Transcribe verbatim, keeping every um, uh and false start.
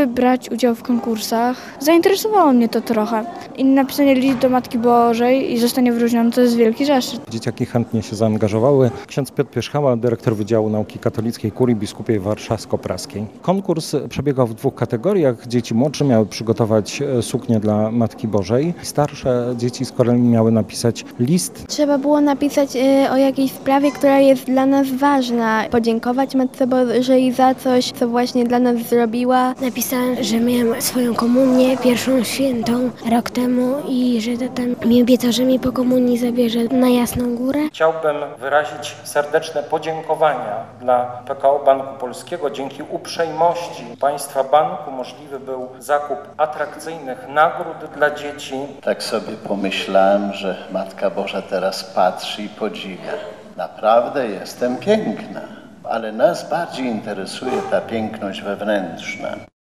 lubię brać udział w konkursach. Zainteresowało mnie to trochę. I napisanie list do Matki Bożej i zostanie wyróżniony to jest wielki zaszczyt. Dzieciaki chętnie się zaangażowały. Ksiądz Piotr Pierzchała, dyrektor Wydziału Nauki Katolickiej Kurii Biskupiej Warszawsko-Praskiej. Konkurs przebiegał w dwóch kategoriach. Dzieci młodsze miały przygotować suknię dla Matki Bożej. Starsze dzieci z kolei miały napisać list. Trzeba było napisać y, o jakiejś sprawie, która jest dla nas ważna. Podziękować Matce Bożej za coś, co właśnie dla nas zrobiła. Napisałem, że miałem swoją komunię, pierwszą świętą rok temu i że tata mi obiecał, że mi po komunii zabierze na Jasną Górę. Chciałbym wyrazić serdeczne podziękowania dla P K O Banku Polskiego. Dzięki uprzejmości Państwa banku możliwy był zakup atrakcyjnych nagród dla dzieci. Tak sobie pomyślałem, że Matka Boża teraz patrzy i podziwia. Naprawdę jestem piękna, ale nas bardziej interesuje ta piękność wewnętrzna.